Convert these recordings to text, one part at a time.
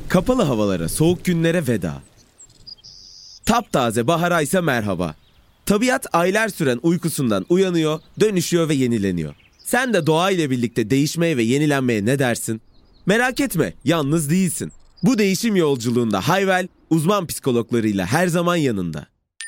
Kapalı havalara, soğuk günlere veda. Taptaze bahara ise merhaba. Tabiat aylar süren uykusundan uyanıyor, dönüşüyor ve yenileniyor. Sen de doğayla birlikte değişmeye ve yenilenmeye ne dersin? Merak etme, yalnız değilsin. Bu değişim yolculuğunda Hayvel, uzman psikologlarıyla her zaman yanında.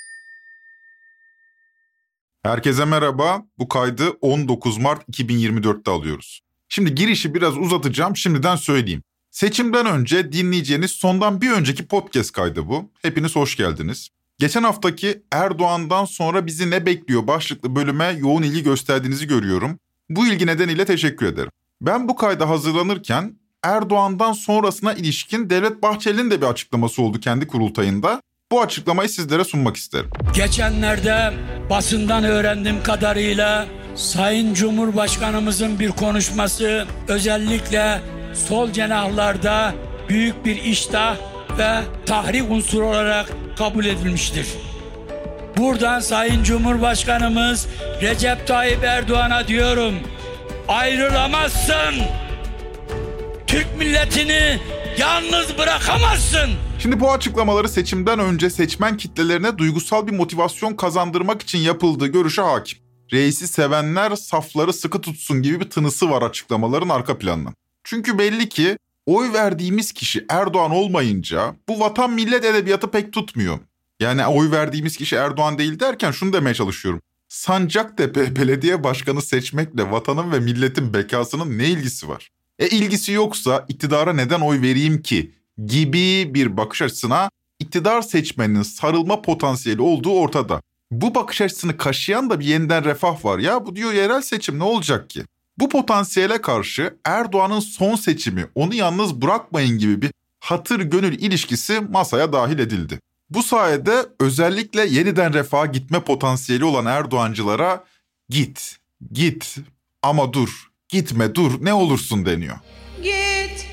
Herkese merhaba. Bu kaydı 19 Mart 2024'te alıyoruz. Şimdi girişi biraz uzatacağım, şimdiden söyleyeyim. Seçimden önce dinleyeceğiniz sondan bir önceki podcast kaydı bu. Hepiniz hoş geldiniz. Geçen haftaki Erdoğan'dan sonra bizi ne bekliyor başlıklı bölüme yoğun ilgi gösterdiğinizi görüyorum. Bu ilgi nedeniyle teşekkür ederim. Ben bu kayda hazırlanırken Erdoğan'dan sonrasına ilişkin Devlet Bahçeli'nin de bir açıklaması oldu kendi kurultayında. Bu açıklamayı sizlere sunmak isterim. Geçenlerde basından öğrendiğim kadarıyla Sayın Cumhurbaşkanımızın bir konuşması özellikle sol cenahlarda büyük bir iştah ve tahrik unsuru olarak kabul edilmiştir. Buradan Sayın Cumhurbaşkanımız Recep Tayyip Erdoğan'a diyorum, ayrılamazsın. Türk milletini yalnız bırakamazsın. Şimdi bu açıklamaları seçimden önce seçmen kitlelerine duygusal bir motivasyon kazandırmak için yapıldığı görüşe hakim. Reisi sevenler safları sıkı tutsun gibi bir tınısı var açıklamaların arka planının. Çünkü belli ki oy verdiğimiz kişi Erdoğan olmayınca bu vatan millet edebiyatı pek tutmuyor. Yani oy verdiğimiz kişi Erdoğan değil derken şunu demeye çalışıyorum. Sancaktepe belediye başkanı seçmekle vatanın ve milletin bekasının ne ilgisi var? İlgisi yoksa iktidara neden oy vereyim ki gibi bir bakış açısına iktidar seçmeninin sarılma potansiyeli olduğu ortada. Bu bakış açısını kaşıyan da bir yeniden refah var. Ya bu diyor yerel seçim ne olacak ki? Bu potansiyele karşı Erdoğan'ın son seçimi onu yalnız bırakmayın gibi bir hatır gönül ilişkisi masaya dahil edildi. Bu sayede özellikle yeniden refaha gitme potansiyeli olan Erdoğancılara git ama dur, gitme dur ne olursun deniyor. Gitme.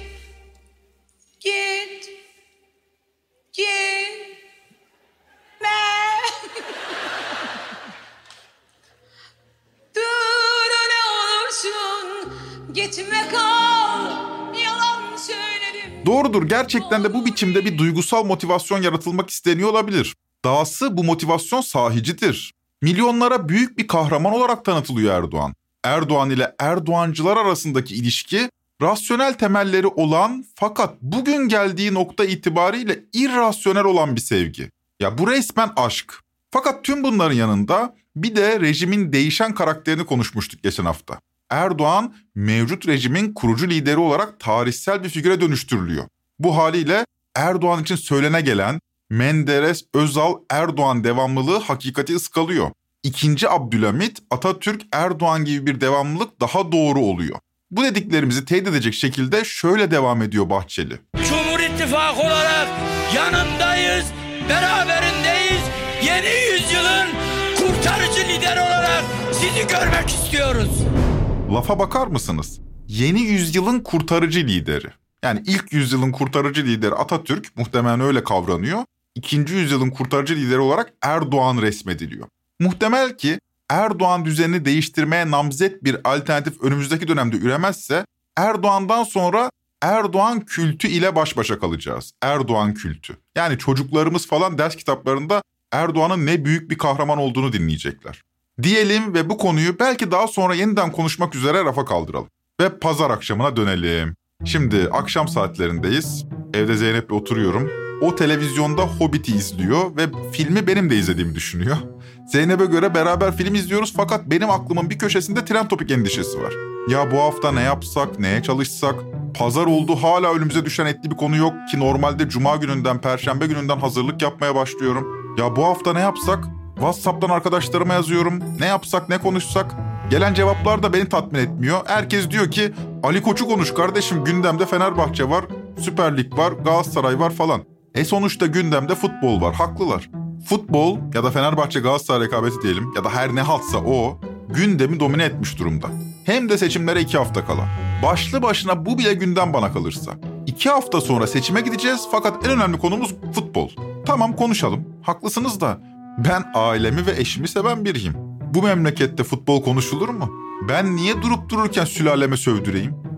Dur ne olursun, gitme kal, yalan söyledim. Doğrudur, gerçekten de bu biçimde bir duygusal motivasyon yaratılmak isteniyor olabilir. Dahası bu motivasyon sahicidir. Milyonlara büyük bir kahraman olarak tanıtılıyor Erdoğan. Erdoğan ile Erdoğancılar arasındaki ilişki rasyonel temelleri olan fakat bugün geldiği nokta itibariyle irrasyonel olan bir sevgi. Ya bu resmen aşk. Fakat tüm bunların yanında bir de rejimin değişen karakterini konuşmuştuk geçen hafta. Erdoğan mevcut rejimin kurucu lideri olarak tarihsel bir figüre dönüştürülüyor. Bu haliyle Erdoğan için söylene gelen Menderes, Özal, Erdoğan devamlılığı hakikati ıskalıyor. İkinci Abdülhamit, Atatürk, Erdoğan gibi bir devamlılık daha doğru oluyor. Bu dediklerimizi teyit edecek şekilde şöyle devam ediyor Bahçeli. Cumhur İttifakı olarak yanındayız, beraberindeyiz. Yeni yüzyılın kurtarıcı lideri olarak sizi görmek istiyoruz. Lafa bakar mısınız? Yeni yüzyılın kurtarıcı lideri. Yani ilk yüzyılın kurtarıcı lideri Atatürk, muhtemelen öyle kavranıyor. İkinci yüzyılın kurtarıcı lideri olarak Erdoğan resmediliyor. Muhtemel ki Erdoğan düzenini değiştirmeye namzet bir alternatif önümüzdeki dönemde üremezse Erdoğan'dan sonra Erdoğan kültü ile baş başa kalacağız. Erdoğan kültü. Yani çocuklarımız falan ders kitaplarında Erdoğan'ın ne büyük bir kahraman olduğunu dinleyecekler. Diyelim ve bu konuyu belki daha sonra yeniden konuşmak üzere rafa kaldıralım. Ve pazar akşamına dönelim. Şimdi akşam saatlerindeyiz. Evde Zeynep'le oturuyorum. O televizyonda Hobbit'i izliyor ve filmi benim de izlediğimi düşünüyor. Zeynep'e göre beraber film izliyoruz fakat benim aklımın bir köşesinde Trend Topic endişesi var. Ya bu hafta ne yapsak, neye çalışsak? Pazar oldu, hala önümüze düşen etli bir konu yok ki normalde Cuma gününden, Perşembe gününden hazırlık yapmaya başlıyorum. Ya bu hafta ne yapsak? WhatsApp'tan arkadaşlarıma yazıyorum. Ne yapsak, ne konuşsak? Gelen cevaplar da beni tatmin etmiyor. Herkes diyor ki Ali Koç'u konuş kardeşim, gündemde Fenerbahçe var, Süper Lig var, Galatasaray var falan. Sonuçta gündemde futbol var, haklılar. Futbol ya da Fenerbahçe Galatasaray rekabeti diyelim ya da her ne haltsa o gündemi domine etmiş durumda. Hem de seçimlere 2 hafta kala. Başlı başına bu bile gündem bana kalırsa. 2 hafta sonra seçime gideceğiz fakat en önemli konumuz futbol. Tamam konuşalım, haklısınız da ben ailemi ve eşimi seven biriyim. Bu memlekette futbol konuşulur mu? Ben niye durup dururken sülaleme sövdüreyim?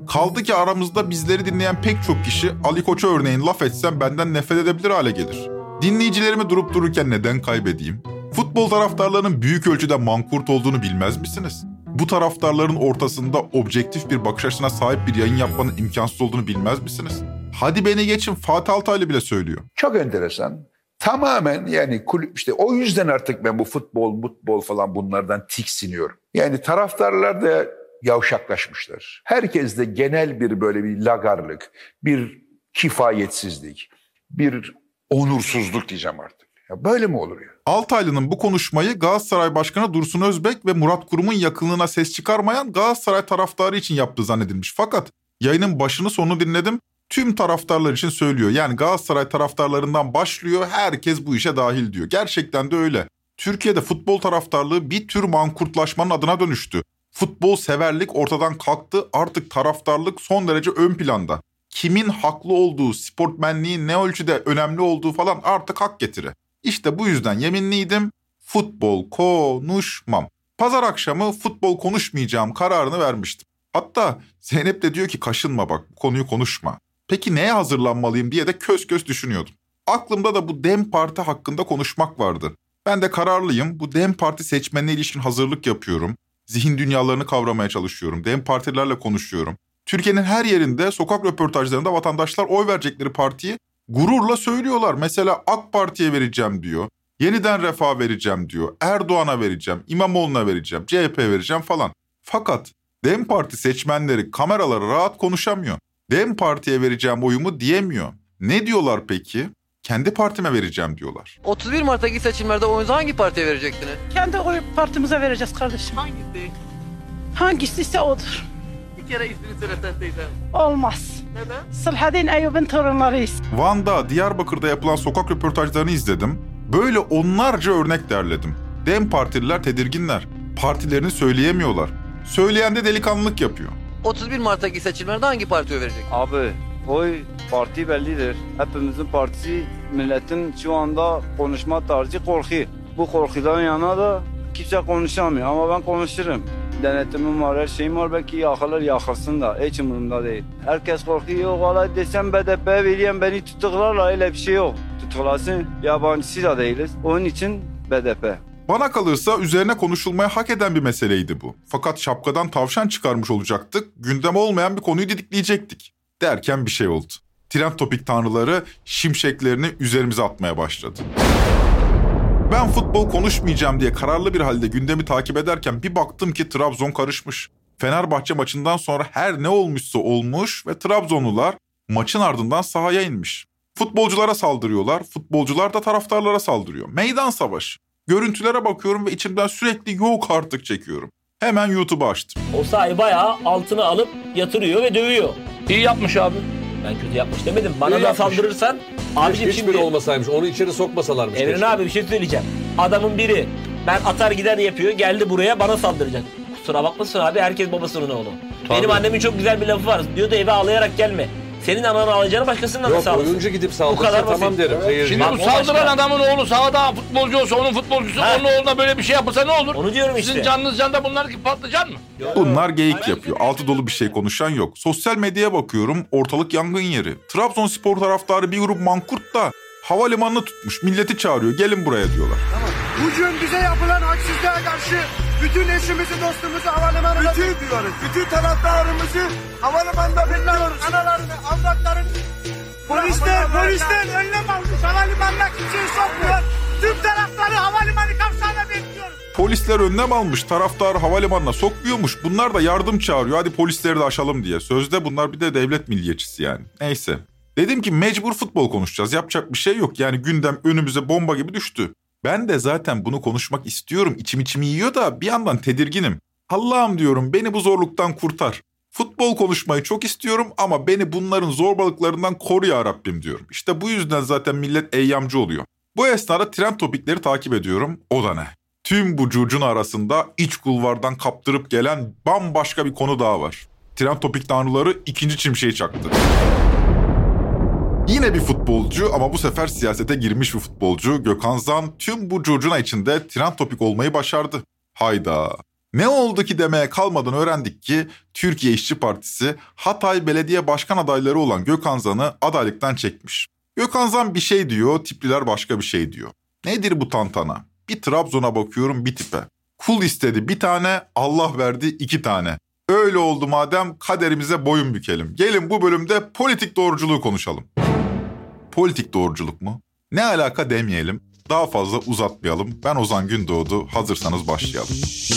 Kaldı ki aramızda bizleri dinleyen pek çok kişi Ali Koç'a örneğin laf etsem benden nefret edebilir hale gelir. Dinleyicilerimi durup dururken neden kaybedeyim? Futbol taraftarlarının büyük ölçüde mankurt olduğunu bilmez misiniz? Bu taraftarların ortasında objektif bir bakış açısına sahip bir yayın yapmanın imkansız olduğunu bilmez misiniz? Hadi beni geçin, Fatih Altaylı bile söylüyor. Çok enteresan. Tamamen yani işte o yüzden artık ben bu futbol falan bunlardan tiksiniyorum. Yani taraftarlar da yavşaklaşmışlar. Herkes de genel bir böyle bir lagarlık, bir kifayetsizlik, bir onursuzluk diyeceğim artık. Ya böyle mi olur ya? Altaylı'nın bu konuşmayı Galatasaray Başkanı Dursun Özbek ve Murat Kurum'un yakınlığına ses çıkarmayan Galatasaray taraftarı için yaptığı zannedilmiş. Fakat yayının başını sonunu dinledim. Tüm taraftarlar için söylüyor. Yani Galatasaray taraftarlarından başlıyor, herkes bu işe dahil diyor. Gerçekten de öyle. Türkiye'de futbol taraftarlığı bir tür mankurtlaşmanın adına dönüştü. Futbol severlik ortadan kalktı, artık taraftarlık son derece ön planda. Kimin haklı olduğu, sportmenliğin ne ölçüde önemli olduğu falan artık hak getiri. İşte bu yüzden yeminliydim, futbol konuşmam. Pazar akşamı futbol konuşmayacağım kararını vermiştim. Hatta Zeynep de diyor ki kaşınma bak, bu konuyu konuşma. Peki neye hazırlanmalıyım diye de kös kös düşünüyordum. Aklımda da bu DEM Parti hakkında konuşmak vardı. Ben de kararlıyım, bu DEM Parti seçmenine ilişkin hazırlık yapıyorum. Zihin dünyalarını kavramaya çalışıyorum. DEM partilerle konuşuyorum. Türkiye'nin her yerinde sokak röportajlarında vatandaşlar oy verecekleri partiyi gururla söylüyorlar. Mesela AK Parti'ye vereceğim diyor. Yeniden Refah vereceğim diyor. Erdoğan'a vereceğim. İmamoğlu'na vereceğim. CHP vereceğim falan. Fakat DEM Parti seçmenleri kameralara rahat konuşamıyor. DEM Parti'ye vereceğim oyumu diyemiyor. Ne diyorlar peki? Kendi partime vereceğim diyorlar. 31 Mart'taki seçimlerde oyunuzu hangi partiye verecektiniz? Kendi oy partimize vereceğiz kardeşim. Hangisi? Hangisi ise odur. Bir kere ismini söylesen teyzem. Olmaz. Neden? Sılhadin Eyyub'un torunlarıyız. Van'da, Diyarbakır'da yapılan sokak röportajlarını izledim. Böyle onlarca örnek derledim. DEM Partililer tedirginler. Partilerini söyleyemiyorlar. Söyleyen de delikanlılık yapıyor. 31 Mart'taki seçimlerde hangi partiye verecek? Abi oy parti bellidir. Hepimizin partisi, milletin şu anda konuşma tarzı korku. Bu korkudan yana da kimse konuşamıyor ama ben konuşurum. Denetimim var, her şeyim var, belki yakılır yakılsın da hiç umurumda değil. Herkes korkuyor, valla desem BDP'ye vereyim beni tutuklarla, öyle bir şey yok. Tutuklasın, yabancısı da değiliz. Onun için BDP. Bana kalırsa üzerine konuşulmaya hak eden bir meseleydi bu. Fakat şapkadan tavşan çıkarmış olacaktık, gündem olmayan bir konuyu didikleyecektik. Derken bir şey oldu. Trend topik tanrıları şimşeklerini üzerimize atmaya başladı. Ben futbol konuşmayacağım diye kararlı bir halde gündemi takip ederken bir baktım ki Trabzon karışmış. Fenerbahçe maçından sonra her ne olmuşsa olmuş ve Trabzonlular maçın ardından sahaya inmiş. Futbolculara saldırıyorlar, futbolcular da taraftarlara saldırıyor. Meydan savaşı. Görüntülere bakıyorum ve içimden sürekli yok artık çekiyorum. Hemen YouTube'u açtım. O sahi bayağı altına alıp yatırıyor ve dövüyor. İyi yapmış abi. Ben kötü yapmış demedim. Bana İyi da yapmış. saldırırsan... Abicim Hiçbiri şimdi... olmasaymış, onu içeri sokmasalarmış. Evren keşke. abi bir şey söyleyeceğim. Adamın biri ben atar gider yapıyor, geldi buraya bana saldıracak. Kusura bakmasın abi, herkes babasının oğlu. Tabii. Benim annemin çok güzel bir lafı var. Diyordu eve ağlayarak gelme. Senin ananı alacağını başkasının anası Yok, alsın. oyuncu gidip Bu saldırsa kadar tamam basit. derim. Seyirci. Şimdi bu saldıran adamın oğlu sahada futbolcu olsa onun futbolcusu, Ha. onun oğluna böyle bir şey yapılsa ne olur? Onu diyorum işte. Sizin canınız canda bunlar ki patlıcan mı? Bunlar geyik yapıyor. Altı dolu bir şey konuşan yok. Sosyal medyaya bakıyorum, ortalık yangın yeri. Trabzonspor taraftarı bir grup mankurt da havalimanını tutmuş. Milleti çağırıyor, gelin buraya diyorlar. Bugün bize yapılan haksızlığa karşı bütün eşimizi, dostumuzu havalimanına bekliyoruz. Bütün taraftarımızı havalimanında bekliyoruz. Analarını, avratlarını. Polisler önlem almış. Havalimanına kimseyi sokmuyor. Tüm taraftarı havalimanı kapsağına bekliyoruz. Polisler önlem almış, taraftarı havalimanına sokmuyormuş. Bunlar da yardım çağırıyor, hadi polisleri de aşalım diye. Sözde bunlar bir de devlet milliyetçisi yani. Neyse. Dedim ki mecbur futbol konuşacağız. Yapacak bir şey yok. Yani gündem önümüze bomba gibi düştü. Ben de zaten bunu konuşmak istiyorum. İçimi yiyor da bir yandan tedirginim. Allah'ım diyorum, beni bu zorluktan kurtar. Futbol konuşmayı çok istiyorum ama beni bunların zorbalıklarından koru ya Rabbim diyorum. İşte bu yüzden zaten millet eyyamcı oluyor. Bu esnada trend topikleri takip ediyorum. O da ne? Tüm bu curcun arasında iç kulvardan kaptırıp gelen bambaşka bir konu daha var. Trend topik tanrıları ikinci çimşeği çaktı. Yine bir futbolcu ama bu sefer siyasete girmiş bir futbolcu Gökhan Zan tüm bu curcuna içinde trend topik olmayı başardı. Hayda. Ne oldu ki demeye kalmadan öğrendik ki Türkiye İşçi Partisi Hatay Belediye Başkan adayları olan Gökhan Zan'ı adaylıktan çekmiş. Gökhan Zan bir şey diyor, tipliler başka bir şey diyor. Nedir bu tantana? Bir Trabzon'a bakıyorum bir tipe. Kul istedi bir tane, Allah verdi 2 tane. Öyle oldu madem kaderimize boyun bükelim. Gelin bu bölümde politik doğruculuğu konuşalım. Politik doğruculuk mu? Ne alaka demeyelim. Daha fazla uzatmayalım. Ben Ozan Gündoğdu. Hazırsanız başlayalım.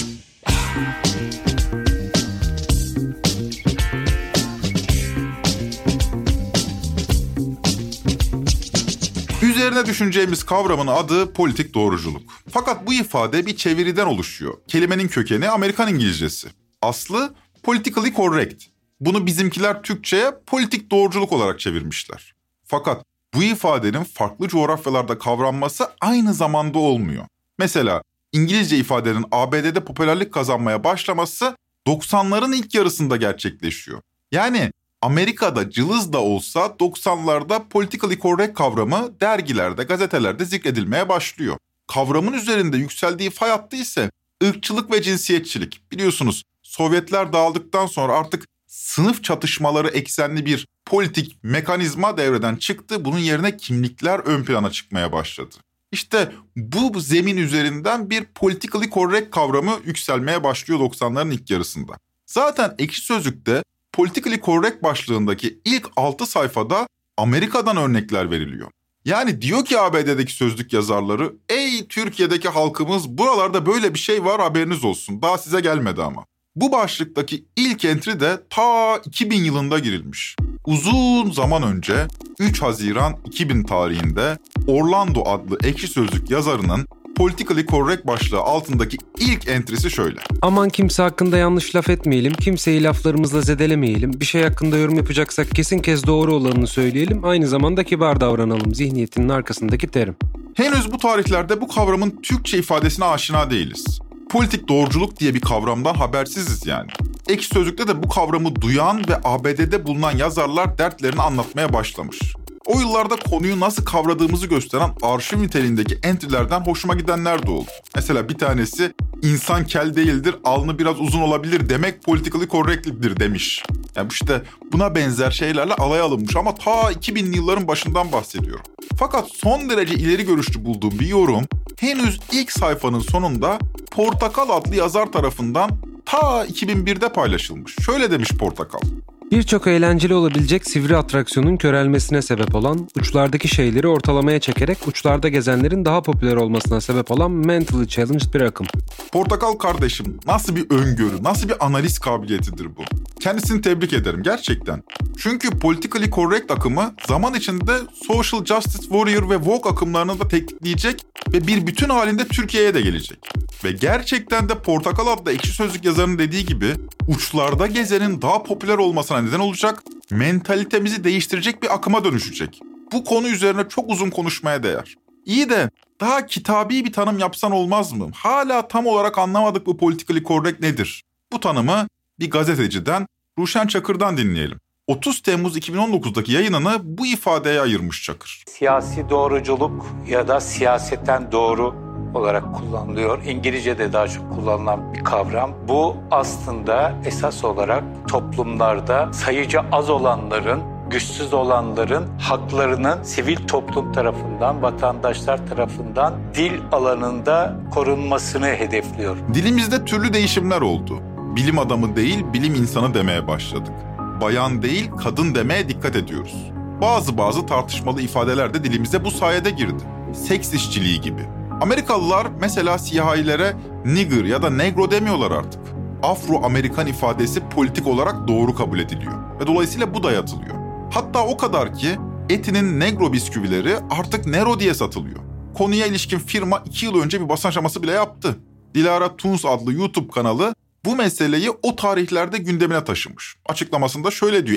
Üzerine düşüneceğimiz kavramın adı politik doğruculuk. Fakat bu ifade bir çeviriden oluşuyor. Kelimenin kökeni Amerikan İngilizcesi. Aslı politically correct. Bunu bizimkiler Türkçe'ye politik doğruculuk olarak çevirmişler. Fakat bu ifadenin farklı coğrafyalarda kavranması aynı zamanda olmuyor. Mesela İngilizce ifadenin ABD'de popülerlik kazanmaya başlaması 90'ların ilk yarısında gerçekleşiyor. Yani Amerika'da cılız da olsa 90'larda politically correct kavramı dergilerde, gazetelerde zikredilmeye başlıyor. Kavramın üzerinde yükseldiği fay hattı ise ırkçılık ve cinsiyetçilik. Biliyorsunuz Sovyetler dağıldıktan sonra artık sınıf çatışmaları eksenli bir politik mekanizma devreden çıktı. Bunun yerine kimlikler ön plana çıkmaya başladı. İşte bu zemin üzerinden bir politically correct kavramı yükselmeye başlıyor 90'ların ilk yarısında. Zaten Ekşi Sözlük'te politically correct başlığındaki ilk 6 sayfada Amerika'dan örnekler veriliyor. Yani diyor ki ABD'deki sözlük yazarları, ey Türkiye'deki halkımız buralarda böyle bir şey var haberiniz olsun. Daha size gelmedi ama. Bu başlıktaki ilk entry de ta 2000 yılında girilmiş. Uzun zaman önce 3 Haziran 2000 tarihinde Orlando adlı Ekşi Sözlük yazarının politically correct başlığı altındaki ilk entry'si şöyle. Aman kimse hakkında yanlış laf etmeyelim, kimseyi laflarımızla zedelemeyelim, bir şey hakkında yorum yapacaksak kesin kez doğru olanını söyleyelim, aynı zamanda kibar davranalım zihniyetinin arkasındaki terim. Henüz bu tarihlerde bu kavramın Türkçe ifadesine aşina değiliz. Politik doğruculuk diye bir kavramdan habersiziz yani. Ekşi Sözlük'te de bu kavramı duyan ve ABD'de bulunan yazarlar dertlerini anlatmaya başlamış. O yıllarda konuyu nasıl kavradığımızı gösteren arşiv niteliğindeki entry'lerden hoşuma gidenler de oldu. Mesela bir tanesi, insan kel değildir, alnı biraz uzun olabilir demek politically correct'tir demiş. Yani işte buna benzer şeylerle alay alınmış ama ta 2000'li yılların başından bahsediyorum. Fakat son derece ileri görüşlü bulduğum bir yorum, henüz ilk sayfanın sonunda Portakal adlı yazar tarafından ta 2001'de paylaşılmış. Şöyle demiş Portakal. Birçok eğlenceli olabilecek sivri atraksiyonun körelmesine sebep olan, uçlardaki şeyleri ortalamaya çekerek uçlarda gezenlerin daha popüler olmasına sebep olan mentally challenged bir akım. Portakal kardeşim, nasıl bir öngörü, nasıl bir analiz kabiliyetidir bu? Kendisini tebrik ederim gerçekten. Çünkü politically correct akımı zaman içinde social justice warrior ve woke akımlarını da tetikleyecek ve bir bütün halinde Türkiye'ye de gelecek. Ve gerçekten de Portakal adlı Ekşi Sözlük yazarının dediği gibi uçlarda gezenin daha popüler olmasına neden olacak, mentalitemizi değiştirecek bir akıma dönüşecek. Bu konu üzerine çok uzun konuşmaya değer. İyi de daha kitabi bir tanım yapsan olmaz mı? Hala tam olarak anlamadık bu politically correct nedir? Bu tanımı bir gazeteciden, Ruşen Çakır'dan dinleyelim. 30 Temmuz 2019'daki yayınını bu ifadeye ayırmış Çakır. Siyasi doğruculuk ya da siyaseten doğru olarak kullanılıyor. İngilizce'de daha çok kullanılan bir kavram. Bu aslında esas olarak toplumlarda sayıca az olanların, güçsüz olanların haklarının sivil toplum tarafından, vatandaşlar tarafından dil alanında korunmasını hedefliyor. Dilimizde türlü değişimler oldu. Bilim adamı değil, bilim insanı demeye başladık. Bayan değil, kadın demeye dikkat ediyoruz. Bazı tartışmalı ifadeler de dilimize bu sayede girdi. Seks işçiliği gibi. Amerikalılar mesela siyahilere nigger ya da negro demiyorlar artık. Afro-Amerikan ifadesi politik olarak doğru kabul ediliyor ve dolayısıyla bu dayatılıyor. Hatta o kadar ki Eti'nin negro bisküvileri artık Nero diye satılıyor. Konuya ilişkin firma 2 yıl önce bir basın aşaması bile yaptı. Dilara Tuns adlı YouTube kanalı bu meseleyi o tarihlerde gündemine taşımış. Açıklamasında şöyle diyor Eti.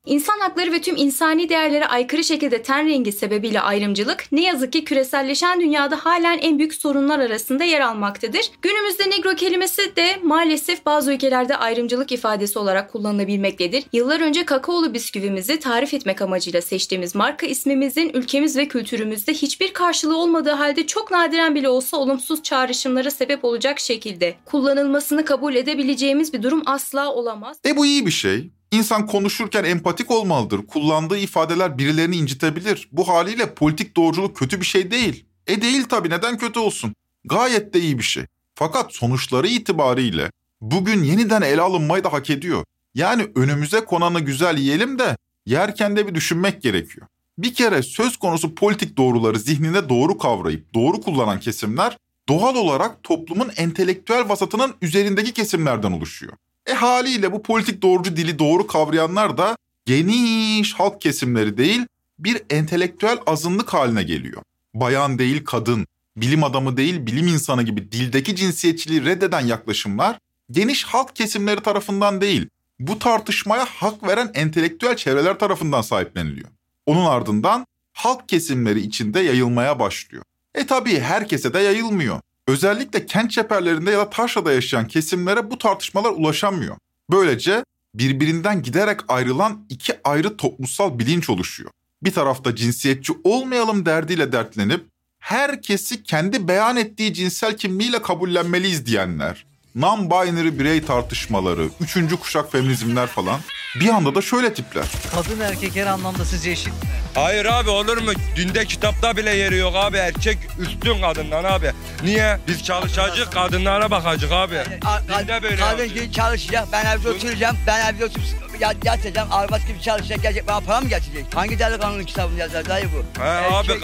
İnsan hakları ve tüm insani değerlere aykırı şekilde ten rengi sebebiyle ayrımcılık ne yazık ki küreselleşen dünyada halen en büyük sorunlar arasında yer almaktadır. Günümüzde negro kelimesi de maalesef bazı ülkelerde ayrımcılık ifadesi olarak kullanılabilmektedir. Yıllar önce kakaolu bisküvimizi tarif etmek amacıyla seçtiğimiz marka ismimizin ülkemiz ve kültürümüzde hiçbir karşılığı olmadığı halde çok nadiren bile olsa olumsuz çağrışımlara sebep olacak şekilde kullanılmasını kabul edebileceğimiz bir durum asla olamaz. Bu iyi bir şey. İnsan konuşurken empatik olmalıdır. Kullandığı ifadeler birilerini incitebilir. Bu haliyle politik doğruculuk kötü bir şey değil. Değil tabii, neden kötü olsun? Gayet de iyi bir şey. Fakat sonuçları itibariyle bugün yeniden ele alınmayı da hak ediyor. Yani önümüze konanı güzel yiyelim de yerken de bir düşünmek gerekiyor. Bir kere söz konusu politik doğruları zihninde doğru kavrayıp doğru kullanan kesimler doğal olarak toplumun entelektüel vasatının üzerindeki kesimlerden oluşuyor. Haliyle bu politik doğrucu dili doğru kavrayanlar da geniş halk kesimleri değil, bir entelektüel azınlık haline geliyor. Bayan değil kadın, bilim adamı değil bilim insanı gibi dildeki cinsiyetçiliği reddeden yaklaşımlar geniş halk kesimleri tarafından değil, bu tartışmaya hak veren entelektüel çevreler tarafından sahipleniliyor. Onun ardından halk kesimleri içinde yayılmaya başlıyor. Tabii herkese de yayılmıyor. Özellikle kent çeperlerinde ya da taşrada yaşayan kesimlere bu tartışmalar ulaşamıyor. Böylece birbirinden giderek ayrılan iki ayrı toplumsal bilinç oluşuyor. Bir tarafta cinsiyetçi olmayalım derdiyle dertlenip herkesi kendi beyan ettiği cinsel kimliğiyle kabullenmeliyiz diyenler, non-binary birey tartışmaları, 3. kuşak feminizmler falan. Bir anda da şöyle tipler. Kadın erkek her anlamda sizce eşit mi? Hayır abi, olur mu? Dinde kitapta bile yeri yok abi. Erkek üstün kadından abi. Niye? Biz çalışacak, kadınlara bakacak abi. Dinde böyle kadın çalışacak, ben evde oturacağım, ben evde oturup yatacağım, arabası gibi çalışacak, gelecek bana para mı getirecek? Hangi delikanlının kitabını yazar dayı bu? Abi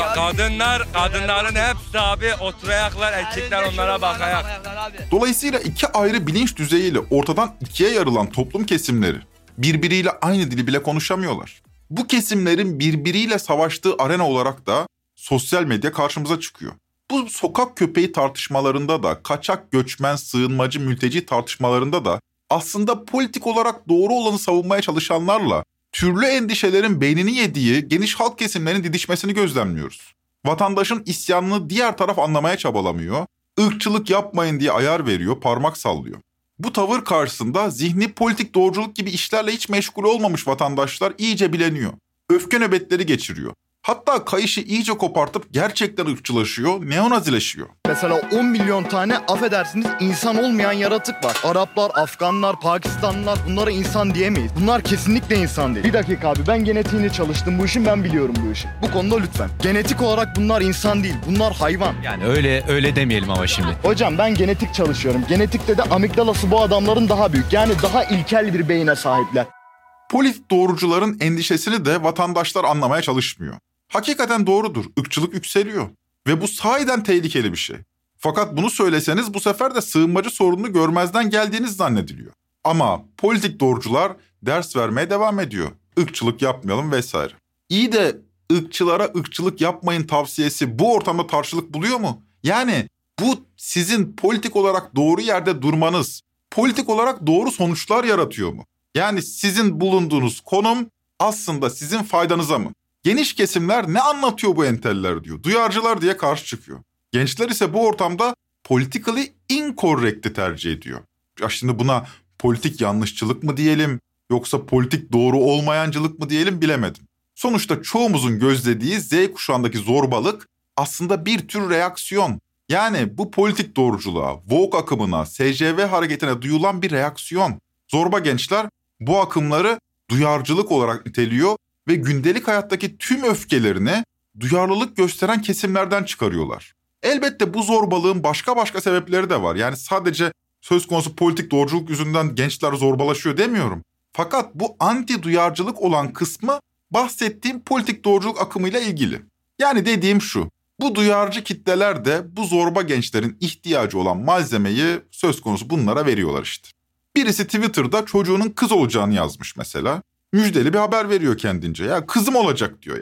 kadınların hepsi abi oturayaklar, erkekler onlara bakayak. Dolayısıyla iki ayrı bilinç düzeyiyle ortadan ikiye yarılan toplum kesimleri birbiriyle aynı dili bile konuşamıyorlar. Bu kesimlerin birbiriyle savaştığı arena olarak da sosyal medya karşımıza çıkıyor. Bu sokak köpeği tartışmalarında da, kaçak göçmen, sığınmacı, mülteci tartışmalarında da aslında politik olarak doğru olanı savunmaya çalışanlarla türlü endişelerin beynini yediği geniş halk kesimlerinin didişmesini gözlemliyoruz. Vatandaşın isyanını diğer taraf anlamaya çabalamıyor, ırkçılık yapmayın diye ayar veriyor, parmak sallıyor. Bu tavır karşısında zihni politik doğruculuk gibi işlerle hiç meşgul olmamış vatandaşlar iyice bileniyor. Öfke nöbetleri geçiriyor. Hatta kayışı iyice kopartıp gerçekten ırkçılaşıyor, neonazileşiyor. Mesela 10 milyon tane affedersiniz insan olmayan yaratık var. Araplar, Afganlar, Pakistanlılar, bunlara insan diyemeyiz. Bunlar kesinlikle insan değil. Bir dakika abi, ben genetiğini çalıştım bu işin, ben biliyorum bu işi. Bu konuda lütfen. Genetik olarak bunlar insan değil, bunlar hayvan. Yani öyle demeyelim ama şimdi. Hocam ben genetik çalışıyorum. Genetikte de amigdalası bu adamların daha büyük. Yani daha ilkel bir beyine sahipler. Politik doğrucuların endişesini de vatandaşlar anlamaya çalışmıyor. Hakikaten doğrudur. Irkçılık yükseliyor. Ve bu sahiden tehlikeli bir şey. Fakat bunu söyleseniz bu sefer de sığınmacı sorununu görmezden geldiğiniz zannediliyor. Ama politik doğrucular ders vermeye devam ediyor. Irkçılık yapmayalım vesaire. İyi de ırkçılara ırkçılık yapmayın tavsiyesi bu ortamda karşılık buluyor mu? Yani bu sizin politik olarak doğru yerde durmanız, politik olarak doğru sonuçlar yaratıyor mu? Yani sizin bulunduğunuz konum aslında sizin faydanıza mı? Geniş kesimler ne anlatıyor bu enteller diyor. Duyarcılar diye karşı çıkıyor. Gençler ise bu ortamda politically incorrect'i tercih ediyor. Ya şimdi buna politik yanlışçılık mı diyelim yoksa politik doğru olmayancılık mı diyelim bilemedim. Sonuçta çoğumuzun gözlediği Z kuşağındaki zorbalık aslında bir tür reaksiyon. Yani bu politik doğruculuğa, woke akımına, SJV hareketine duyulan bir reaksiyon. Zorba gençler bu akımları duyarcılık olarak niteliyor ve gündelik hayattaki tüm öfkelerini duyarlılık gösteren kesimlerden çıkarıyorlar. Elbette bu zorbalığın başka sebepleri de var. Yani sadece söz konusu politik doğruculuk yüzünden gençler zorbalaşıyor demiyorum. Fakat bu anti duyarcılık olan kısmı bahsettiğim politik doğruculuk akımıyla ilgili. Yani dediğim şu, bu duyarcı kitleler de bu zorba gençlerin ihtiyacı olan malzemeyi söz konusu bunlara veriyorlar işte. Birisi Twitter'da çocuğunun kız olacağını yazmış mesela. Müjdeli bir haber veriyor kendince. Ya kızım olacak diyor ya.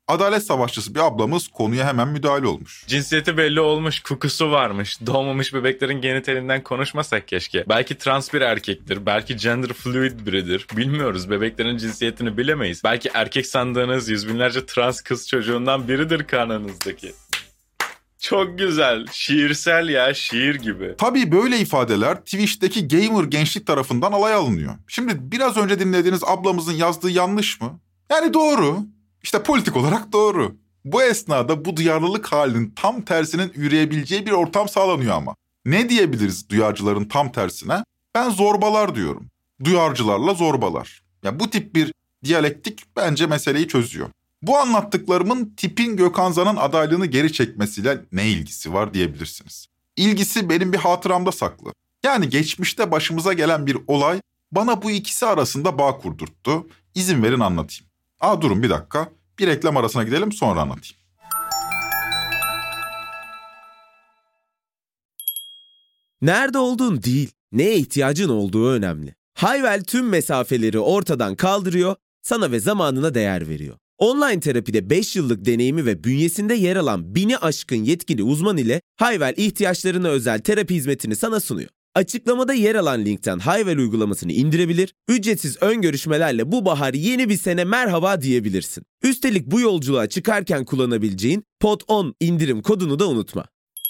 Adalet savaşçısı bir ablamız konuya hemen müdahale olmuş. Cinsiyeti belli olmuş, kokusu varmış. Doğmamış bebeklerin genitalinden konuşmasak keşke. Belki trans bir erkektir, belki gender fluid biridir. Bilmiyoruz, bebeklerin cinsiyetini bilemeyiz. Belki erkek sandığınız yüz binlerce trans kız çocuğundan biridir karnınızdaki. Çok güzel, şiirsel ya, şiir gibi. Tabii böyle ifadeler Twitch'teki gamer gençlik tarafından alay alınıyor. Şimdi biraz önce dinlediğiniz ablamızın yazdığı yanlış mı? Yani doğru. İşte politik olarak doğru. Bu esnada bu duyarlılık halinin tam tersinin üreyebileceği bir ortam sağlanıyor ama. Ne diyebiliriz duyarcıların tam tersine? Ben zorbalar diyorum. Duyarcılarla zorbalar. Ya bu tip bir diyalektik bence meseleyi çözüyor. Bu anlattıklarımın tipin Gökhanza'nın adaylığını geri çekmesiyle ne ilgisi var diyebilirsiniz. İlgisi benim bir hatıramda saklı. Yani geçmişte başımıza gelen bir olay bana bu ikisi arasında bağ kurdurttu. İzin verin anlatayım. Durun bir dakika. Bir reklam arasına gidelim sonra anlatayım. Nerede olduğun değil, neye ihtiyacın olduğu önemli. Hayvel tüm mesafeleri ortadan kaldırıyor, sana ve zamanına değer veriyor. Online terapide 5 yıllık deneyimi ve bünyesinde yer alan 1000'i aşkın yetkili uzman ile Hayvel ihtiyaçlarına özel terapi hizmetini sana sunuyor. Açıklamada yer alan linkten Hayvel uygulamasını indirebilir, ücretsiz ön görüşmelerle bu bahar yeni bir sene merhaba diyebilirsin. Üstelik bu yolculuğa çıkarken kullanabileceğin POD10 indirim kodunu da unutma.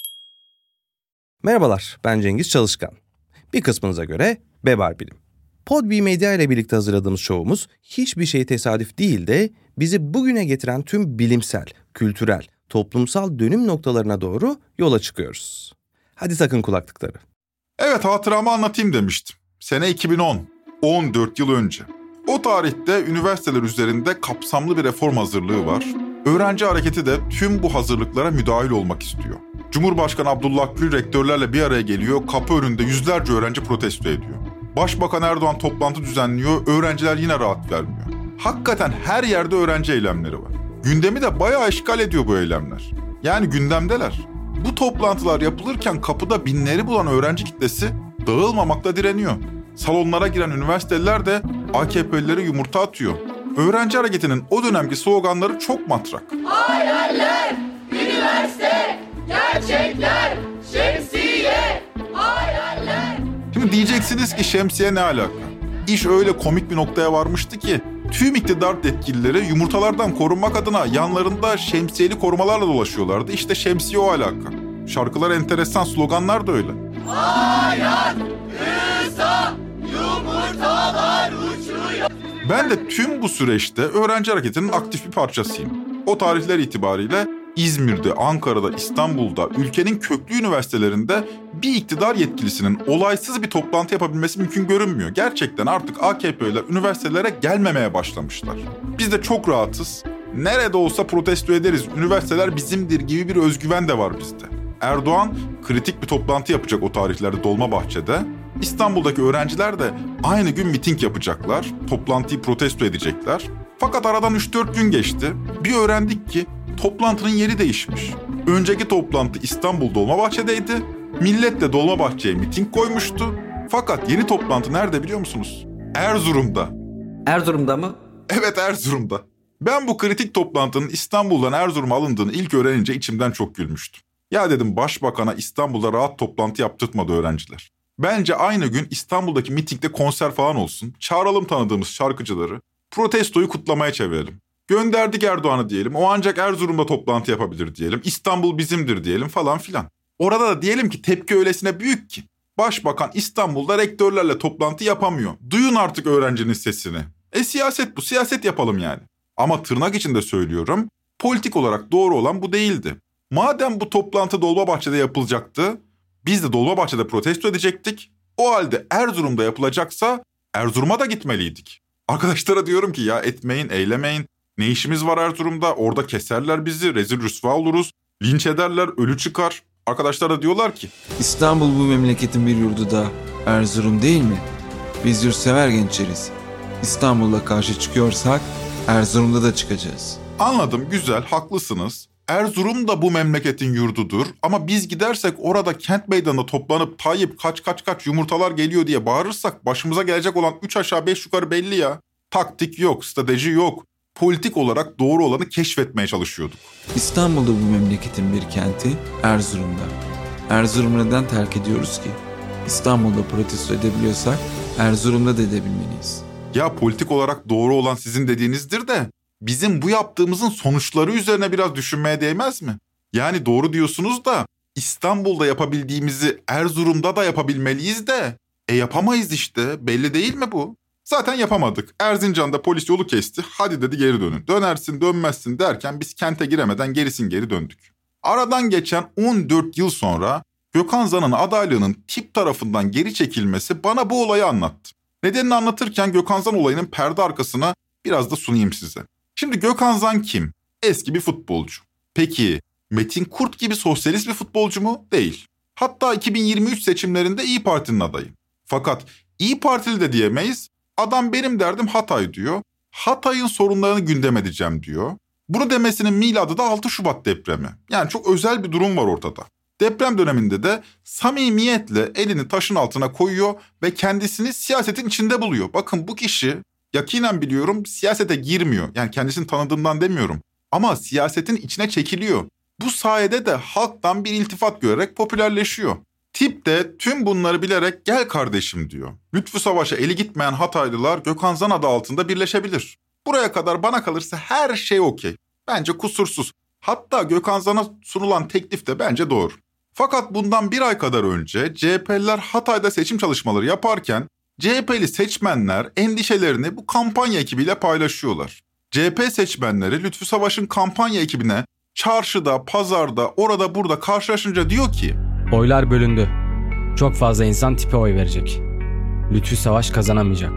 Merhabalar, ben Cengiz Çalışkan. Bir kısmınıza göre Bebar Bilim. Podbi Medya ile birlikte hazırladığımız şovumuz hiçbir şey tesadüf değil de bizi bugüne getiren tüm bilimsel, kültürel, toplumsal dönüm noktalarına doğru yola çıkıyoruz. Hadi takın kulaklıkları. Evet, hatıramı anlatayım demiştim. Sene 2010, 14 yıl önce. O tarihte üniversiteler üzerinde kapsamlı bir reform hazırlığı var. Öğrenci hareketi de tüm bu hazırlıklara müdahil olmak istiyor. Cumhurbaşkanı Abdullah Gül rektörlerle bir araya geliyor, kapı önünde yüzlerce öğrenci protesto ediyor. Başbakan Erdoğan toplantı düzenliyor, öğrenciler yine rahat vermiyor. Hakikaten her yerde öğrenci eylemleri var. Gündemi de bayağı işgal ediyor bu eylemler. Yani gündemdeler. Bu toplantılar yapılırken kapıda binleri bulan öğrenci kitlesi dağılmamakta direniyor. Salonlara giren üniversiteliler de AKP'lileri yumurta atıyor. Öğrenci hareketinin o dönemki sloganları çok matrak. Hayaller, üniversite, gerçekler, şemsiye, hayaller. Şimdi diyeceksiniz ki şemsiye ne alaka? İş öyle komik bir noktaya varmıştı ki tüm iktidar yetkilileri yumurtalardan korunmak adına yanlarında şemsiyeli korumalarla dolaşıyorlardı. İşte şemsiye o alaka. Şarkılar enteresan, sloganlar da öyle. Hayat kısa, yumurtalar uçuyor. Ben de tüm bu süreçte öğrenci hareketinin aktif bir parçasıyım. O tarihler itibariyle İzmir'de, Ankara'da, İstanbul'da, ülkenin köklü üniversitelerinde bir iktidar yetkilisinin olaysız bir toplantı yapabilmesi mümkün görünmüyor. Gerçekten artık AKP'liler üniversitelere gelmemeye başlamışlar. Biz de çok rahatız. Nerede olsa protesto ederiz, üniversiteler bizimdir gibi bir özgüven de var bizde. Erdoğan kritik bir toplantı yapacak o tarihlerde Dolmabahçe'de. İstanbul'daki öğrenciler de aynı gün miting yapacaklar, toplantıyı protesto edecekler. Fakat aradan 3-4 gün geçti. Bir öğrendik ki toplantının yeri değişmiş. Önceki toplantı İstanbul Dolmabahçe'deydi. Millet de Dolmabahçe'ye miting koymuştu. Fakat yeni toplantı nerede biliyor musunuz? Erzurum'da. Erzurum'da mı? Evet, Erzurum'da. Ben bu kritik toplantının İstanbul'dan Erzurum'a alındığını ilk öğrenince içimden çok gülmüştüm. Ya dedim, başbakana İstanbul'da rahat toplantı yaptırtmadı öğrenciler. Bence aynı gün İstanbul'daki mitingde konser falan olsun. Çağıralım tanıdığımız şarkıcıları. Protestoyu kutlamaya çevirelim. Gönderdik Erdoğan'ı diyelim. O ancak Erzurum'da toplantı yapabilir diyelim. İstanbul bizimdir diyelim falan filan. Orada da diyelim ki tepki öylesine büyük ki başbakan İstanbul'da rektörlerle toplantı yapamıyor. Duyun artık öğrencinin sesini. Siyaset bu. Siyaset yapalım yani. Ama tırnak içinde söylüyorum. Politik olarak doğru olan bu değildi. Madem bu toplantı Dolmabahçe'de yapılacaktı, biz de Dolmabahçe'de protesto edecektik. O halde Erzurum'da yapılacaksa Erzurum'a da gitmeliydik. Arkadaşlara diyorum ki ya etmeyin, eylemeyin. Ne işimiz var Erzurum'da? Orada keserler bizi, rezil rüsva oluruz. Linç ederler, ölü çıkar. Arkadaşlar da diyorlar ki İstanbul bu memleketin bir yurdu da Erzurum değil mi? Biz yurtsever gençleriz. İstanbul'la karşı çıkıyorsak Erzurum'da da çıkacağız. Anladım, güzel, haklısınız. Erzurum da bu memleketin yurdudur ama biz gidersek orada kent meydanında toplanıp Tayyip kaç yumurtalar geliyor diye bağırırsak başımıza gelecek olan 3 aşağı 5 yukarı belli ya. Taktik yok, strateji yok. politik olarak doğru olanı keşfetmeye çalışıyorduk. İstanbul'da bu memleketin bir kenti, Erzurum'da. Erzurum'u neden terk ediyoruz ki? İstanbul'da protesto edebiliyorsak Erzurum'da da edebilmeliyiz. Ya politik olarak doğru olan sizin dediğinizdir de bizim bu yaptığımızın sonuçları üzerine biraz düşünmeye değmez mi? Yani doğru diyorsunuz da İstanbul'da yapabildiğimizi Erzurum'da da yapabilmeliyiz de yapamayız işte, belli değil mi bu? Zaten yapamadık. Erzincan'da polis yolu kesti. Hadi dedi geri dönün. Dönersin dönmezsin derken biz kente giremeden gerisin geri döndük. Aradan geçen 14 yıl sonra Gökhan Zan'ın adaylığının tip tarafından geri çekilmesi bana bu olayı anlattı. Nedenini anlatırken Gökhan Zan olayının perde arkasına biraz da sunayım size. Şimdi Gökhan Zan kim? Eski bir futbolcu. Peki Metin Kurt gibi sosyalist bir futbolcu mu? Değil. Hatta 2023 seçimlerinde İYİ Parti'nin adayı. Fakat İYİ Partili de diyemeyiz. Adam benim derdim Hatay diyor. Hatay'ın sorunlarını gündem edeceğim diyor. Bunu demesinin miladı da 6 Şubat depremi. Yani çok özel bir durum var ortada. Deprem döneminde de samimiyetle elini taşın altına koyuyor ve kendisini siyasetin içinde buluyor. Bakın bu kişi yakinen biliyorum siyasete girmiyor. Yani kendisini tanıdığımdan demiyorum. Ama siyasetin içine çekiliyor. Bu sayede de halktan bir iltifat görerek popülerleşiyor. Tip de tüm bunları bilerek gel kardeşim diyor. Lütfü Savaş'a eli gitmeyen Hataylılar Gökhan Zan adı altında birleşebilir. Buraya kadar bana kalırsa her şey okey. Bence kusursuz. Hatta Gökhan Zan'a sunulan teklif de bence doğru. Fakat bundan bir ay kadar önce CHP'liler Hatay'da seçim çalışmaları yaparken CHP'li seçmenler endişelerini bu kampanya ekibiyle paylaşıyorlar. CHP seçmenleri Lütfü Savaş'ın kampanya ekibine çarşıda, pazarda, orada burada karşılaşınca diyor ki oylar bölündü. Çok fazla insan tipe oy verecek. Lütfü Savaş kazanamayacak.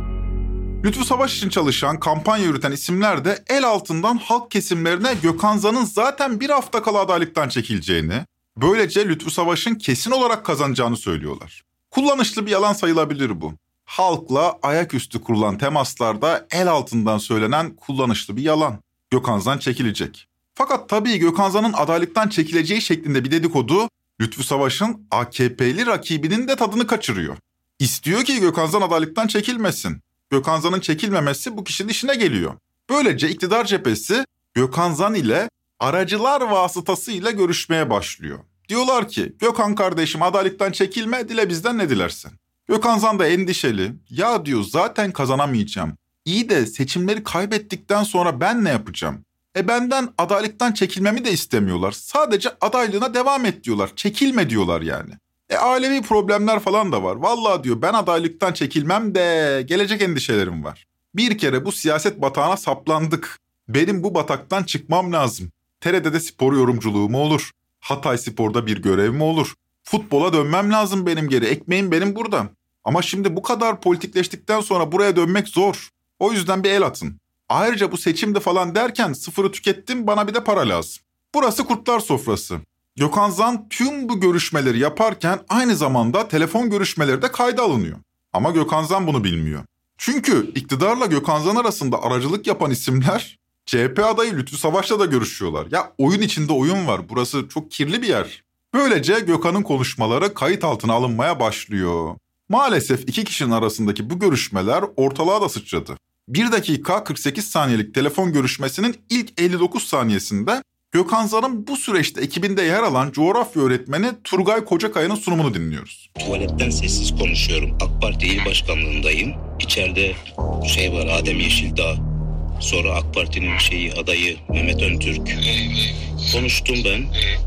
Lütfü Savaş için çalışan, kampanya yürüten isimler de el altından halk kesimlerine Gökhan Zan'ın zaten bir hafta kala adaylıktan çekileceğini, böylece Lütfü Savaş'ın kesin olarak kazanacağını söylüyorlar. Kullanışlı bir yalan sayılabilir bu. Halkla ayaküstü kurulan temaslarda el altından söylenen kullanışlı bir yalan. Gökhan Zan çekilecek. Fakat tabii Gökhan Zan'ın adaylıktan çekileceği şeklinde bir dedikodu Lütfü Savaş'ın AKP'li rakibinin de tadını kaçırıyor. İstiyor ki Gökhan Zan adaylıktan çekilmesin. Gökhan Zan'ın çekilmemesi bu kişinin işine geliyor. Böylece iktidar cephesi Gökhan Zan ile aracılar vasıtasıyla görüşmeye başlıyor. Diyorlar ki Gökhan kardeşim adaylıktan çekilme, dile bizden ne dilersin. Gökhan Zan da endişeli. Ya diyor zaten kazanamayacağım. İyi de seçimleri kaybettikten sonra ben ne yapacağım? Benden adaylıktan çekilmemi de istemiyorlar. Sadece adaylığına devam et diyorlar. Çekilme diyorlar yani. Ailevi problemler falan da var. Vallahi diyor ben adaylıktan çekilmem de gelecek endişelerim var. Bir kere bu siyaset batağına saplandık. Benim bu bataktan çıkmam lazım. TRT'de spor yorumculuğu mu olur? Hatay Spor'da bir görev mi olur? Futbola dönmem lazım benim geri. Ekmeğim benim burada. Ama şimdi bu kadar politikleştikten sonra buraya dönmek zor. O yüzden bir el atın. Ayrıca bu seçimde falan derken sıfırı tükettim, bana bir de para lazım. Burası kurtlar sofrası. Gökhan Zan tüm bu görüşmeleri yaparken aynı zamanda telefon görüşmeleri de kayda alınıyor. Ama Gökhan Zan bunu bilmiyor. Çünkü iktidarla Gökhan Zan arasında aracılık yapan isimler CHP adayı Lütfü Savaş'la da görüşüyorlar. Ya oyun içinde oyun var. Burası çok kirli bir yer. Böylece Gökhan'ın konuşmaları kayıt altına alınmaya başlıyor. Maalesef iki kişinin arasındaki bu görüşmeler ortalığa da sıçradı. 1 dakika 48 saniyelik telefon görüşmesinin ilk 59 saniyesinde Gökhan Zan'ın bu süreçte ekibinde yer alan coğrafya öğretmeni Turgay Kocakaya'nın sunumunu dinliyoruz. Tuvaletten sessiz konuşuyorum. AK Parti İl Başkanlığındayım. İçeride var Adem Yeşildağ. Sonra AK Parti'nin adayı Mehmet Öntürk. Konuştum ben.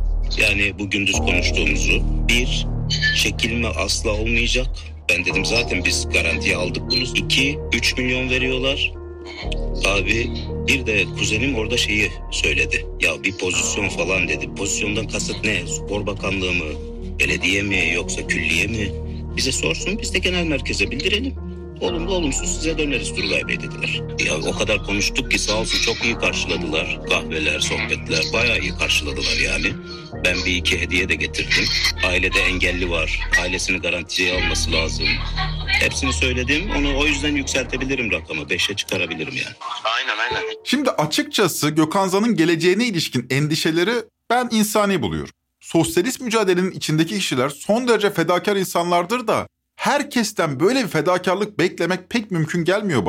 Yani bu gündüz konuştuğumuzu. 1. Çekilme asla olmayacak. Ben dedim zaten biz garantiye aldık bunu. 2. 3 milyon veriyorlar. Abi bir de kuzenim orada söyledi. Ya bir pozisyon falan dedi. Pozisyondan kasıt ne? Spor Bakanlığı mı? Belediye mi? Yoksa külliye mi? Bize sorsun, biz de genel merkeze bildirelim. Olumlu olumsuz size döneriz Turgay Bey dediler. Ya o kadar konuştuk ki sağ olsun çok iyi karşıladılar. Kahveler, sohbetler bayağı iyi karşıladılar yani. Ben bir iki hediye de getirdim. Ailede engelli var. Ailesini garantiye alması lazım. Hepsini söyledim. Onu o yüzden yükseltebilirim rakamı. 5'e çıkarabilirim yani. Aynen. Şimdi açıkçası Gökhan Zan'ın geleceğine ilişkin endişeleri ben insani buluyorum. Sosyalist mücadelenin içindeki kişiler son derece fedakar insanlardır da herkesten böyle bir fedakarlık beklemek pek mümkün gelmiyor bana.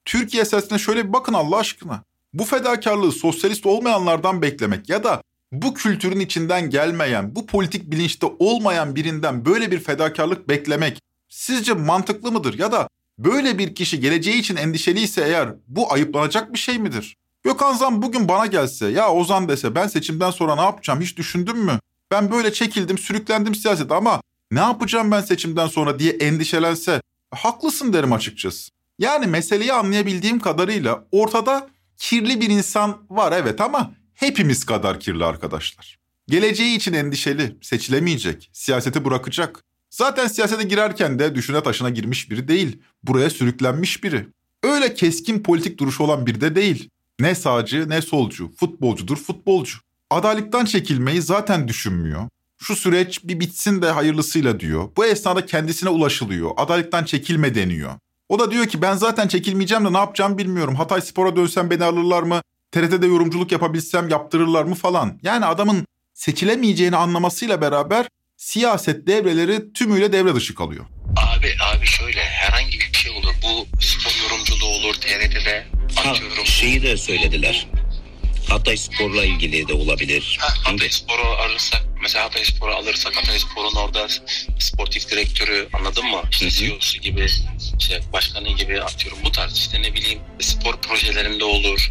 Türkiye siyasetine şöyle bir bakın Allah aşkına. Bu fedakarlığı sosyalist olmayanlardan beklemek ya da bu kültürün içinden gelmeyen, bu politik bilinçte olmayan birinden böyle bir fedakarlık beklemek sizce mantıklı mıdır? Ya da böyle bir kişi geleceği için endişeliyse eğer bu ayıplanacak bir şey midir? Gökhan Zan bugün bana gelse, ya Ozan dese ben seçimden sonra ne yapacağım hiç düşündün mü? Ben böyle çekildim, sürüklendim siyasete ama ne yapacağım ben seçimden sonra diye endişelense haklısın derim açıkçası. Yani meseleyi anlayabildiğim kadarıyla ortada kirli bir insan var evet ama hepimiz kadar kirli arkadaşlar. Geleceği için endişeli, seçilemeyecek, siyaseti bırakacak. Zaten siyasete girerken de düşüne taşına girmiş biri değil, buraya sürüklenmiş biri. Öyle keskin politik duruşu olan biri de değil. Ne sağcı ne solcu, futbolcudur futbolcu. Adaylıktan çekilmeyi zaten düşünmüyor. Şu süreç bir bitsin de hayırlısıyla diyor. Bu esnada kendisine ulaşılıyor, adaylıktan çekilme deniyor. O da diyor ki ben zaten çekilmeyeceğim de ne yapacağımı bilmiyorum. Hatayspor'a dönsem beni alırlar mı? TRT'de yorumculuk yapabilsem yaptırırlar mı falan. Yani adamın seçilemeyeceğini anlamasıyla beraber siyaset devreleri tümüyle devre dışı kalıyor. Abi şöyle herhangi bir şey olur. Bu spor yorumculuğu olur TRT'de. Şeyi de söylediler. Hatayspor'la ilgili de olabilir. Hatayspor'u alırsak, mesela Hatayspor'u alırsak Hatayspor'un orada sportif direktörü anladın mı? İşte CEO'su gibi, işte başkanı gibi atıyorum bu tarz işte ne bileyim spor projelerinde olur.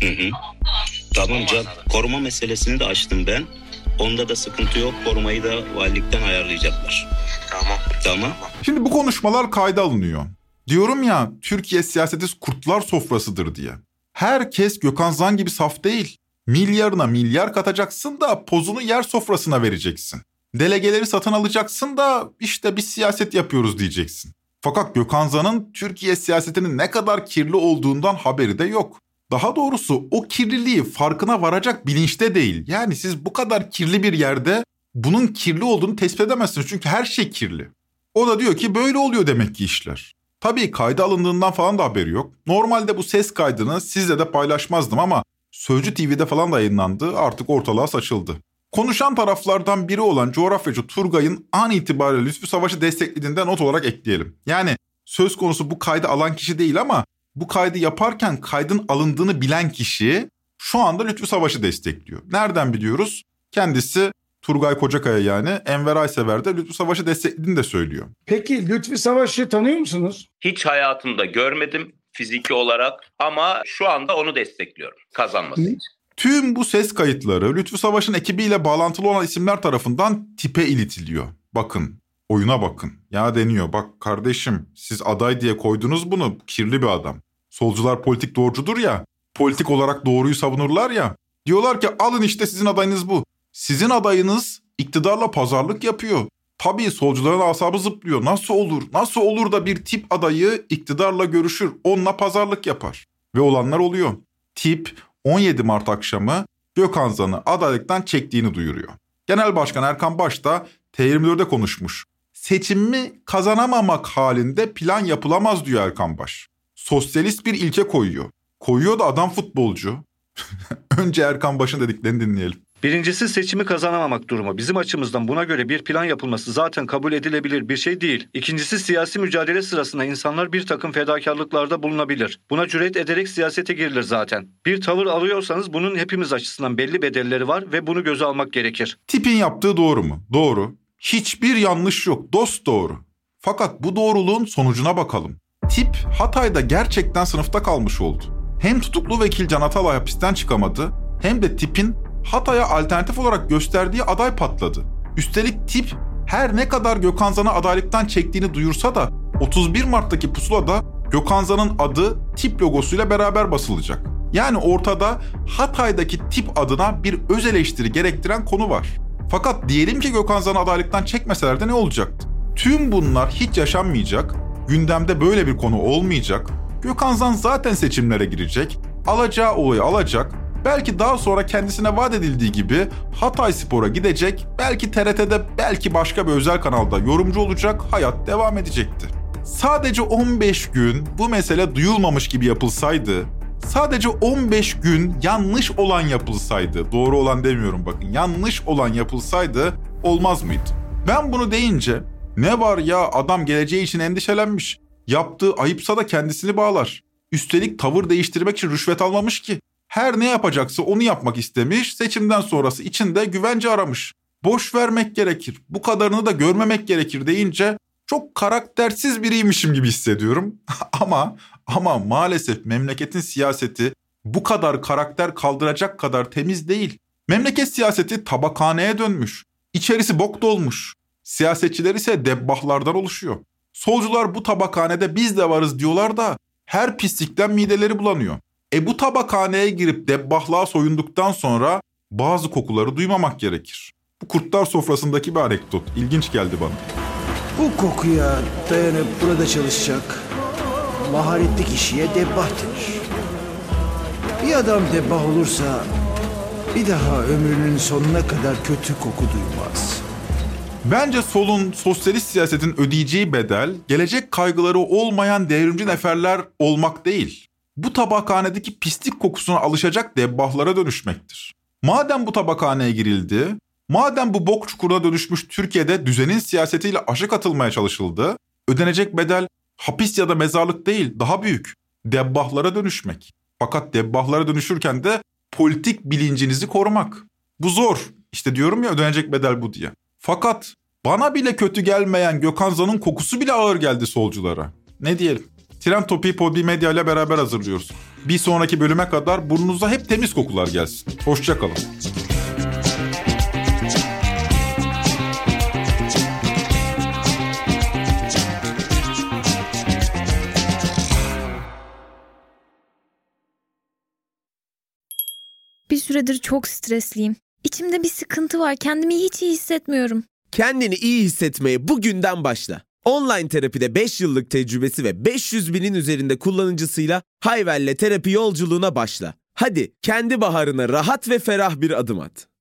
Tamam can, koruma meselesini de açtım ben. Onda da sıkıntı yok. Korumayı da valilikten ayarlayacaklar. Tamam. Şimdi bu konuşmalar kayda alınıyor. Diyorum ya Türkiye siyaseti kurtlar sofrasıdır diye. Herkes Gökhan Zan gibi saf değil. Milyarına milyar katacaksın da pozunu yer sofrasına vereceksin. Delegeleri satın alacaksın da işte bir siyaset yapıyoruz diyeceksin. Fakat Gökhan Zan'ın Türkiye siyasetinin ne kadar kirli olduğundan haberi de yok. Daha doğrusu o kirliliği farkına varacak bilinçte değil. Yani siz bu kadar kirli bir yerde bunun kirli olduğunu tespit edemezsiniz. Çünkü her şey kirli. O da diyor ki böyle oluyor demek ki işler. Tabii kayda alındığından falan da haberi yok. Normalde bu ses kaydını sizle de paylaşmazdım ama Sözcü TV'de falan da yayınlandı, artık ortalığa saçıldı. Konuşan taraflardan biri olan coğrafyacı Turgay'ın an itibariyle Lütfü Savaş'ı desteklediğini de not olarak ekleyelim. Yani söz konusu bu kaydı alan kişi değil ama bu kaydı yaparken kaydın alındığını bilen kişi şu anda Lütfü Savaş'ı destekliyor. Nereden biliyoruz? Kendisi Turgay Kocakaya yani Enver Aysever de Lütfü Savaş'ı desteklediğini de söylüyor. Peki Lütfü Savaş'ı tanıyor musunuz? Hiç hayatımda görmedim fiziki olarak ama şu anda onu destekliyorum kazanması için. Tüm bu ses kayıtları Lütfü Savaş'ın ekibiyle bağlantılı olan isimler tarafından TİP'e iletiliyor. Bakın, oyuna bakın. Ya deniyor, bak kardeşim siz aday diye koydunuz bunu, kirli bir adam. Solcular politik doğrucudur ya, politik olarak doğruyu savunurlar ya. Diyorlar ki alın işte sizin adayınız bu. Sizin adayınız iktidarla pazarlık yapıyor. Tabii solcuların asabı zıplıyor. Nasıl olur da bir tip adayı iktidarla görüşür, onunla pazarlık yapar. Ve olanlar oluyor. Tip 17 Mart akşamı Gökhan Zan'ı adaylıktan çektiğini duyuruyor. Genel Başkan Erkan Baş da T24'de konuşmuş. Seçimi kazanamamak halinde plan yapılamaz diyor Erkan Baş. Sosyalist bir ilke koyuyor. Koyuyor da adam futbolcu. Önce Erkan Baş'ın dediklerini dinleyelim. Birincisi seçimi kazanamamak durumu. Bizim açımızdan buna göre bir plan yapılması zaten kabul edilebilir bir şey değil. İkincisi siyasi mücadele sırasında insanlar bir takım fedakarlıklarda bulunabilir. Buna cüret ederek siyasete girilir zaten. Bir tavır alıyorsanız bunun hepimiz açısından belli bedelleri var ve bunu göze almak gerekir. Tipin yaptığı doğru mu? Doğru. Hiçbir yanlış yok. Dosdoğru. Fakat bu doğruluğun sonucuna bakalım. Tip Hatay'da gerçekten sınıfta kalmış oldu. Hem tutuklu vekil Can Atalay hapisten çıkamadı hem de tipin Hatay'a alternatif olarak gösterdiği aday patladı. Üstelik tip her ne kadar Gökhan Zan'ı adaylıktan çektiğini duyursa da 31 Mart'taki pusulada Gökhan Zan'ın adı tip logosuyla beraber basılacak. Yani ortada Hatay'daki tip adına bir öz eleştiri gerektiren konu var. Fakat diyelim ki Gökhan Zan'ı adaylıktan çekmeseler de ne olacaktı? Tüm bunlar hiç yaşanmayacak, gündemde böyle bir konu olmayacak, Gökhan Zan zaten seçimlere girecek, alacağı olayı alacak, belki daha sonra kendisine vaat edildiği gibi Hatayspor'a gidecek, belki TRT'de, belki başka bir özel kanalda yorumcu olacak, hayat devam edecekti. Sadece 15 gün bu mesele duyulmamış gibi yapılsaydı, sadece 15 gün yanlış olan yapılsaydı, doğru olan demiyorum bakın, yanlış olan yapılsaydı olmaz mıydı? Ben bunu deyince ne var ya adam geleceği için endişelenmiş, yaptığı ayıpsa da kendisini bağlar. Üstelik tavır değiştirmek için rüşvet almamış ki. Her ne yapacaksa onu yapmak istemiş, seçimden sonrası için de güvence aramış. Boş vermek gerekir, bu kadarını da görmemek gerekir deyince çok karaktersiz biriymişim gibi hissediyorum. ama maalesef memleketin siyaseti bu kadar karakter kaldıracak kadar temiz değil. Memleket siyaseti tabakhaneye dönmüş. İçerisi bok dolmuş. Siyasetçiler ise debbahlardan oluşuyor. Solcular bu tabakhanede biz de varız diyorlar da her pislikten mideleri bulanıyor. Bu tabakhaneye girip debbahlığa soyunduktan sonra bazı kokuları duymamak gerekir. Bu kurtlar sofrasındaki bir anekdot. İlginç geldi bana. Bu kokuya dayanıp burada çalışacak maharetli kişiye debbah denir. Bir adam debbah olursa bir daha ömrünün sonuna kadar kötü koku duymaz. Bence solun, sosyalist siyasetin ödeyeceği bedel, gelecek kaygıları olmayan devrimci neferler olmak değil. Bu tabakhanedeki pislik kokusuna alışacak debbahlara dönüşmektir. Madem bu tabakhaneye girildi, madem bu bok çukuruna dönüşmüş Türkiye'de düzenin siyasetiyle aşık atılmaya çalışıldı, ödenecek bedel hapis ya da mezarlık değil, daha büyük. Debbahlara dönüşmek. Fakat debbahlara dönüşürken de politik bilincinizi korumak. Bu zor. İşte diyorum ya, ödenecek bedel bu diye. Fakat bana bile kötü gelmeyen Gökhan Zan'ın kokusu bile ağır geldi solculara. Ne diyelim? Trend Topi'yi Podbi Medya ile beraber hazırlıyoruz. Bir sonraki bölüme kadar burnunuza hep temiz kokular gelsin. Hoşça kalın. Bir süredir çok stresliyim. İçimde bir sıkıntı var. Kendimi hiç iyi hissetmiyorum. Kendini iyi hissetmeye bugünden başla. Online terapide 5 yıllık tecrübesi ve 500.000'in üzerinde kullanıcısıyla Hayvel'le terapi yolculuğuna başla. Hadi kendi baharına rahat ve ferah bir adım at.